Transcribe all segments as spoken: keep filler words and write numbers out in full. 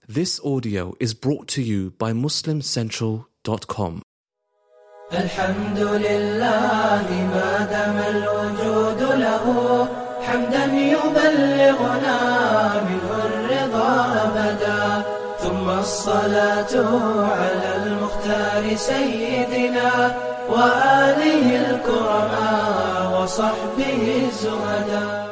This audio is brought to you by muslim central dot com. الحمد لله ما دام الوجود له حمدا يبلغنا منه الرضا أبدا ثم الصلاة على المختار سيدنا وآله الكرماء وصحبه الزهداء.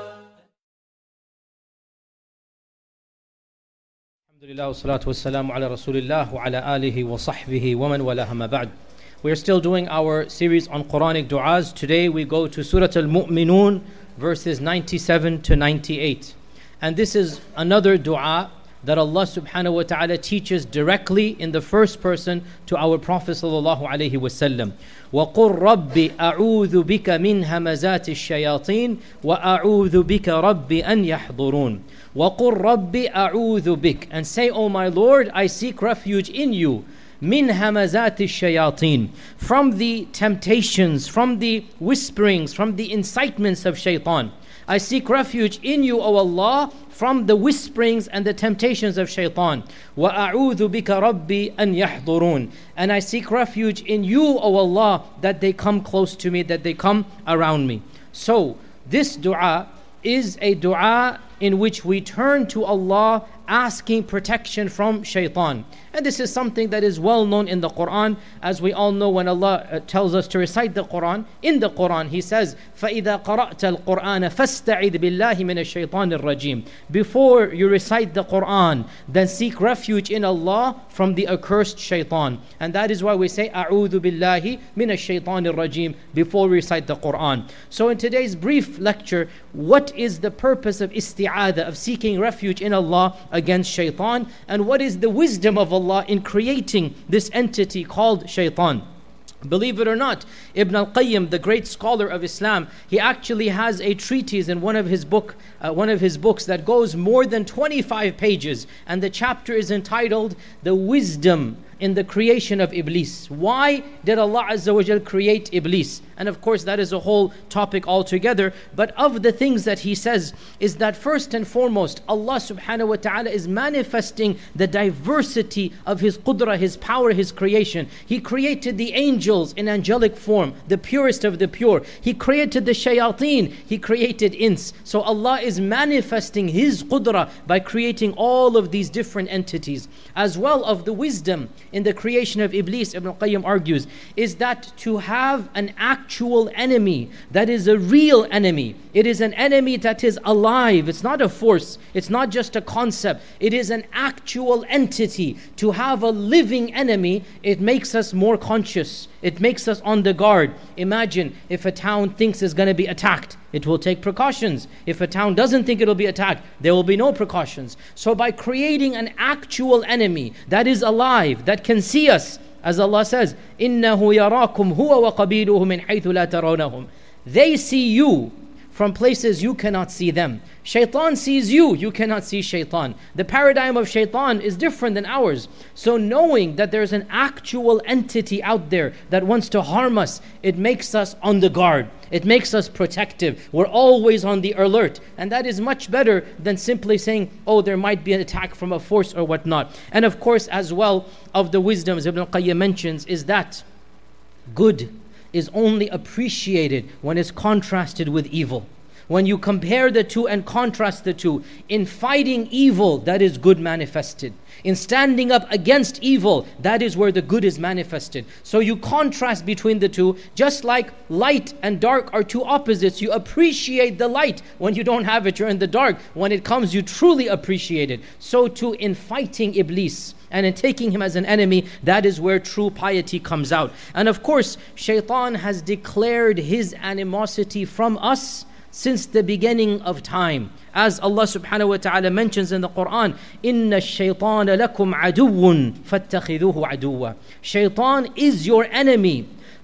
الحمد لله والصلاة والسلام على رسول الله وعلى آله وصحبه ومن والاه ما بعد. We are still doing our series on Quranic du'as. Today we go to Surah Al-Mu'minun, verses ninety-seven to ninety-eight. And this is another du'a that Allah subhanahu wa ta'ala teaches directly in the first person to our Prophet sallallahu alayhi wa sallam. وَقُلْ رَبِّ أَعُوذُ بِكَ مِنْ هَمَزَاتِ الشَّيَاطِينِ وَأَعُوذُ بِكَ رَبِّ أَنْ يَحْضُرُونَ وَقُلْ رَبِّ أَعُوذُ بِكَ. And say, O my Lord, I seek refuge in you. Min hamazati shayateen, from the temptations, from the whisperings, from the incitements of shaitan. I seek refuge in you, O Allah, from the whisperings and the temptations of shaitan. Wa a'udhu bika rabbi an yahdurun. And I seek refuge in you, O Allah, that they come close to me, that they come around me. So this dua is a dua in which we turn to Allah asking protection from shaitan. And this is something that is well known in the Quran. As we all know, when Allah uh, tells us to recite the Quran, in the Quran He says, فَإِذَا قَرَأْتَ الْقُرْآنَ فَاسْتَعِذْ بِاللَّهِ مِنَ الشَّيْطَانِ الرَّجِيمِ. Before you recite the Quran, then seek refuge in Allah from the accursed shaitan. And that is why we say, أَعُوذُ بِاللَّهِ مِنَ الشَّيْطَانِ الرَّجِيمِ, before we recite the Quran. So in today's brief lecture, what is the purpose of isti'adha, of seeking refuge in Allah against shaitan, and what is the wisdom of Allah in creating this entity called shaitan? Believe it or not, Ibn al-Qayyim, the great scholar of Islam, he actually has a treatise in one of his book, uh, one of his books that goes more than twenty-five pages, and the chapter is entitled "The Wisdom in the Creation of Iblis." Why did Allah Azza wa Jal create Iblis? And of course that is a whole topic altogether. But of the things that he says is that first and foremost, Allah subhanahu wa ta'ala is manifesting the diversity of His qudra, His power, His creation. He created the angels in angelic form, the purest of the pure. He created the shayateen, He created ins. So Allah is manifesting His qudra by creating all of these different entities. As well, of the wisdom in the creation of Iblis, Ibn al-Qayyim argues, is that to have an actual enemy that is a real enemy. It is an enemy that is alive. It's not a force. It's not just a concept. It is an actual entity. To have a living enemy, it makes us more conscious. It makes us on the guard. Imagine if a town thinks it's going to be attacked. It will take precautions. If a town doesn't think it will be attacked, there will be no precautions. So by creating an actual enemy that is alive, that can see us, as Allah says, إِنَّهُ يَرَاكُمْ هُوَ وَقَبِيلُهُ مِنْ حَيْثُ لَا تَرَوْنَهُم. They see you from places you cannot see them. Shaitan sees you, you cannot see shaitan. The paradigm of shaitan is different than ours. So knowing that there's an actual entity out there that wants to harm us, it makes us on the guard. It makes us protective. We're always on the alert. And that is much better than simply saying, oh, there might be an attack from a force or whatnot. And of course, as well, of the wisdoms Ibn al-Qayyim mentions is that good is only appreciated when it's contrasted with evil. When you compare the two and contrast the two, in fighting evil, that is good manifested. In standing up against evil, that is where the good is manifested. So you contrast between the two, just like light and dark are two opposites. You appreciate the light when you don't have it, you're in the dark. When it comes, you truly appreciate it. So too in fighting Iblis and in taking him as an enemy, that is where true piety comes out. And of course, shaitan has declared his animosity from us since the beginning of time. As Allah subhanahu wa ta'ala mentions in the Quran, إِنَّ الشَّيْطَانَ لَكُمْ عَدُوٌّ فَاتَّخِذُوهُ عَدُوًّا. Shaitan is your enemy.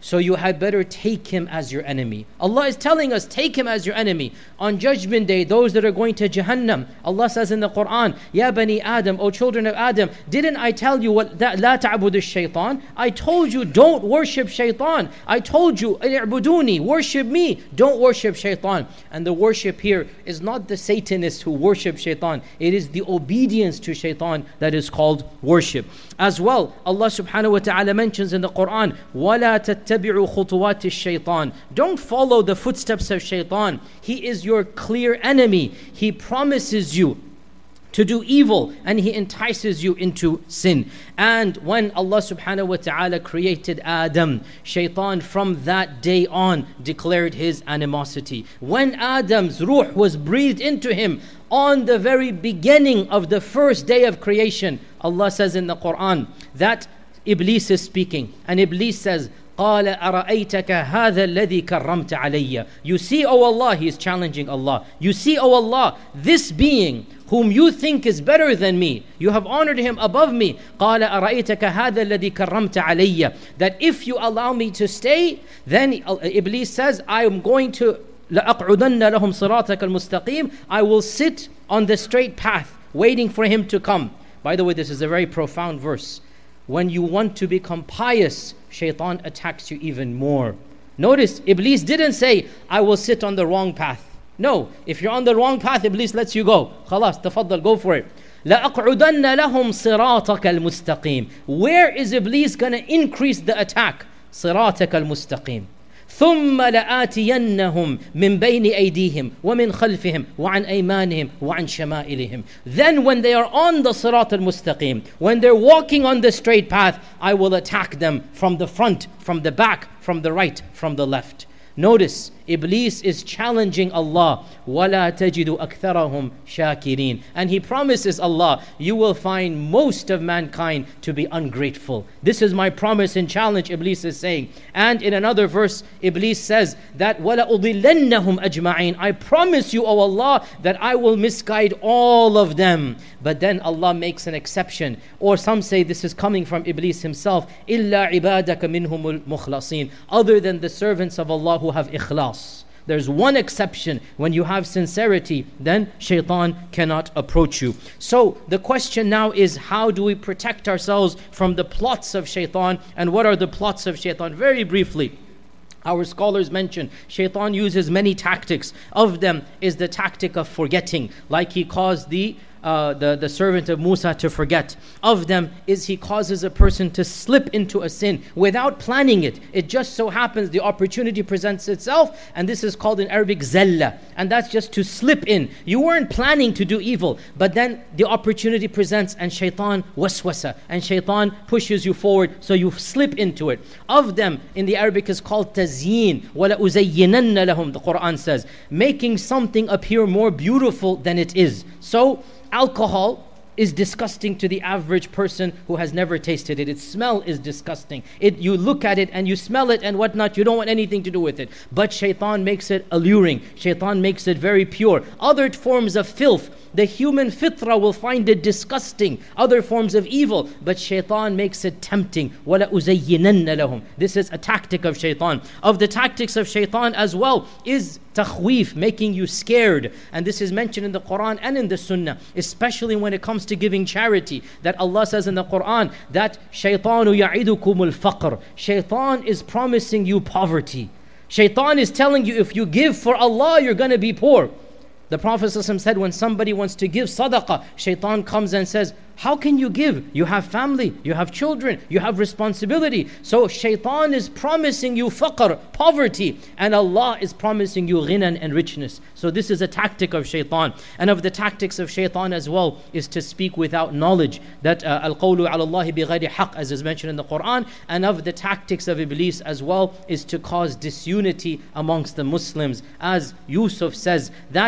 So you had better take him as your enemy. Allah is telling us, take him as your enemy. On Judgment Day, those that are going to Jahannam, Allah says in the Quran, Ya Bani Adam, O children of Adam, didn't I tell you what that la ta'budu shaitan? I told you don't worship shaitan. I told you, i'buduni, worship me, don't worship shaitan. And the worship here is not the Satanists who worship shaitan. It is the obedience to shaitan that is called worship. As well, Allah subhanahu wa ta'ala mentions in the Quran, وَلَا تَتَّبِعُوا خُطُوَاتِ الشَّيْطَانِ. Don't follow the footsteps of shaitan. He is your clear enemy. He promises you to do evil and he entices you into sin. And when Allah subhanahu wa ta'ala created Adam, shaitan from that day on declared his animosity. When Adam's ruh was breathed into him on the very beginning of the first day of creation, Allah says in the Quran that Iblis is speaking, and Iblis says, قال أرأيتك هذا الذي كرمت علي. You see, O Allah, he is challenging Allah. You see, O Allah, this being whom you think is better than me, you have honored him above me. قال أرأيتك هذا الذي كرمت علي. That if you allow me to stay, then Iblis says, I am going to لأقعدن لهم صراطك المستقيم. I will sit on the straight path, waiting for him to come. By the way, this is a very profound verse. When you want to become pious, shaitan attacks you even more. Notice, Iblis didn't say, I will sit on the wrong path. No, if you're on the wrong path, Iblis lets you go. Khalas, tafaddal, go for it. لَأَقْعُدَنَّ لَهُمْ صِرَاطَكَ الْمُسْتَقِيمِ. Where is Iblis going to increase the attack? صِرَاطَكَ الْمُسْتَقِيمِ. ثُمَّ لَآتِيَنَّهُمْ مِنْ بَيْنِ أَيْدِيهِمْ وَمِنْ خَلْفِهِمْ وَعَنْ أَيْمَانِهِمْ وَعَنْ شَمَائِلِهِمْ. Then when they are on the Sirat al-Mustaqim, when they're walking on the straight path, I will attack them from the front, from the back, from the right, from the left. Notice, Iblis is challenging Allah, وَلَا تَجِدُ أَكْثَرَهُمْ شَاكِرِينَ. And he promises Allah, you will find most of mankind to be ungrateful. This is my promise and challenge, Iblis is saying. And in another verse, Iblis says that وَلَا أُضِلَّنَّهُمْ أَجْمَعِينَ. I promise you, O Allah, that I will misguide all of them. But then Allah makes an exception. Or some say this is coming from Iblis himself. إِلَّا عِبَادَكَ مِنْهُمُ الْمُخْلَصِينَ. Other than the servants of Allah who have ikhlas. There's one exception. When you have sincerity, then shaitan cannot approach you. So the question now is, how do we protect ourselves from the plots of shaitan? And what are the plots of shaitan? Very briefly, our scholars mention shaitan uses many tactics. Of them is the tactic of forgetting, like he caused the Uh, the, the servant of Musa to forget. Of them is he causes a person to slip into a sin without planning it. It just so happens the opportunity presents itself, and this is called in Arabic zalla, and that's just to slip in. You weren't planning to do evil, but then the opportunity presents and shaitan waswasa, and shaitan pushes you forward, so you slip into it. Of them in the Arabic is called tazyin, wala uzayyinanna lahum, the Quran says, making something appear more beautiful than it is. So alcohol is disgusting to the average person who has never tasted it. Its smell is disgusting. It, you look at it and you smell it and whatnot, you don't want anything to do with it. But shaitan makes it alluring. Shaitan makes it very pure. Other forms of filth, the human fitra will find it disgusting. Other forms of evil, but shaitan makes it tempting. وَلَا أُزَيِّنَنَّ لَهُمْ. This is a tactic of shaitan. Of the tactics of shaitan as well is takhweef, making you scared. And this is mentioned in the Quran and in the Sunnah, especially when it comes to giving charity. That Allah says in the Quran that shaytanu ya'idukumul faqr. Shaitan is promising you poverty. Shaitan is telling you if you give for Allah, you're going to be poor. The Prophet ﷺ said when somebody wants to give sadaqah, shaitan comes and says, how can you give? You have family, you have children, you have responsibility. So shaitan is promising you faqr, poverty, and Allah is promising you ghinan and richness. So this is a tactic of shaitan. And of the tactics of shaitan as well is to speak without knowledge. That uh, al-qawlu ala Allahi bighayri haqq, as is mentioned in the Quran. And of the tactics of Iblis as well is to cause disunity amongst the Muslims. As Yusuf says that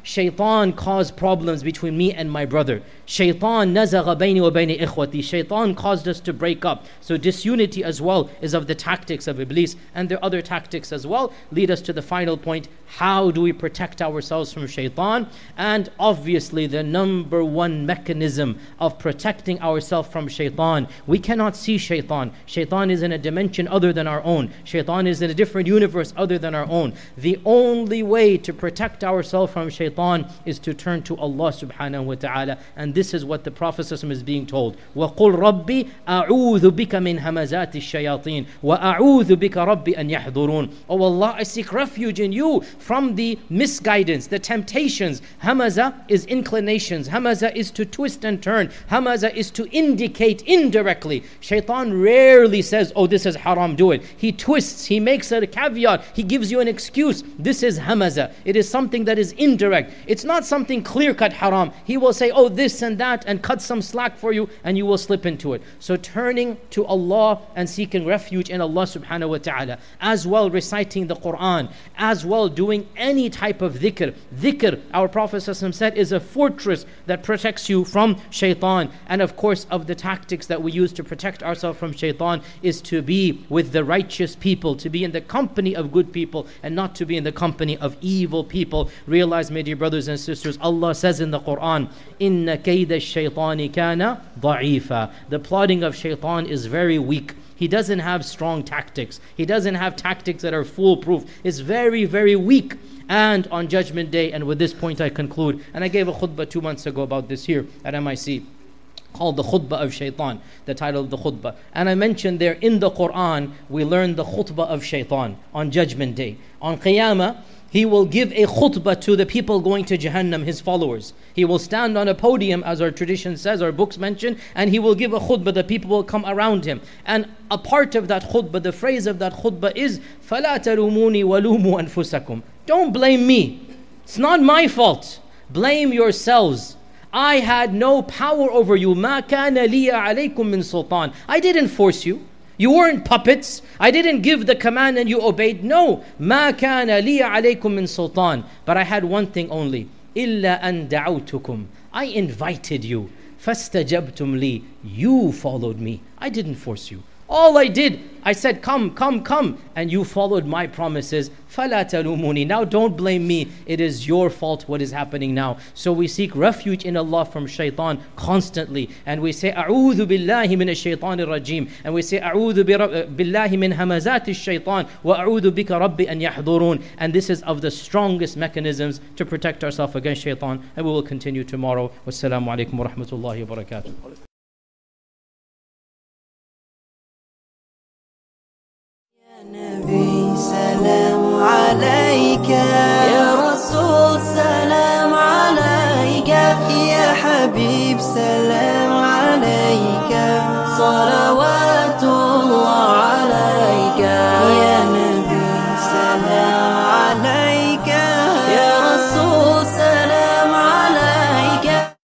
Shaitan caused problems between me and my brother. Shaitan nazagha bayni wa bayni ikhwati. Shaitan caused us to break up. So disunity as well is of the tactics of Iblis, and there are other tactics as well. Lead us to the final point. How do we protect ourselves from Shaitan? And obviously the number one mechanism of protecting ourselves from Shaitan, we cannot see Shaitan. Shaitan is in a dimension other than our own. Shaitan is in a different universe other than our own. The only way to protect ourselves from Shaitan is to turn to Allah subhanahu wa ta'ala. And this is what the Prophet ﷺ is being told. وَقُلْ رَبِّي أَعُوذُ بِكَ مِنْ هَمَزَاتِ الشَّيَاطِينِ وَأَعُوذُ بِكَ رَبِّي أَنْ يَحْضُرُونَ. Oh Allah, I seek refuge in you from the misguidance, the temptations. Hamaza is inclinations. Hamaza is to twist and turn. Hamaza is to indicate indirectly. Shaitan rarely says, oh, this is haram, do it. He twists, he makes a caveat, he gives you an excuse. This is hamaza. It is something that is indirect. It's not something clear-cut haram. He will say, oh, this and that, and cut some slack for you, and you will slip into it. So turning to Allah and seeking refuge in Allah subhanahu wa ta'ala, as well reciting the Quran, as well doing any type of dhikr. Dhikr, our Prophet ﷺ said, is a fortress that protects you from Shaitan. And of course, of the tactics that we use to protect ourselves from Shaitan is to be with the righteous people, to be in the company of good people, and not to be in the company of evil people. Realize, my dear brothers and sisters, Allah says in the Quran, إِنَّ كَيْدَ الشَّيْطَانِ كَانَ ضَعِيفًا. The plotting of Shaitan is very weak. He doesn't have strong tactics. He doesn't have tactics that are foolproof. It's very, very weak. And on Judgment Day, and with this point I conclude, and I gave a khutbah two months ago about this here at M I C, called the Khutbah of Shaitan, the title of the khutbah. And I mentioned there in the Quran, we learn the khutbah of Shaitan on Judgment Day. On Qiyamah, he will give a khutbah to the people going to Jahannam, his followers. He will stand on a podium, as our tradition says, our books mention, and he will give a khutbah. The people will come around him. And a part of that khutbah, the phrase of that khutbah is, فَلَا تَلُومُونِي وَلُومُوا أَنفُسَكُمْ. Don't blame me. It's not my fault. Blame yourselves. I had no power over you. مَا كَانَ لِيَ عَلَيْكُم مِّن سُلْطَانٍ. I didn't force you. You weren't puppets. I didn't give the command and you obeyed. No. مَا كَانَ لِيَ عَلَيْكُم مِّن سُلْطَانٍ. But I had one thing only. إِلَّا أَن دَعَوْتُكُمْ. I invited you. فَاسْتَجَبْتُمْ لِي. You followed me. I didn't force you. All I did, I said, come, come, come. And you followed my promises. فَلَا تَلُومُونِي. Now don't blame me. It is your fault what is happening now. So we seek refuge in Allah from Shaitan constantly. And we say, أعوذ بالله من الشيطان الرجيم. And we say, أعوذ بالله من همزات الشيطان وأعوذ بك ربي أن يحضرون. And this is of the strongest mechanisms to protect ourselves against Shaitan. And we will continue tomorrow. Wassalamu alaikum wa rahmatullahi wa barakatuh. نبي سلام عليك يا رسول سلام عليك يا حبيب سلام عليك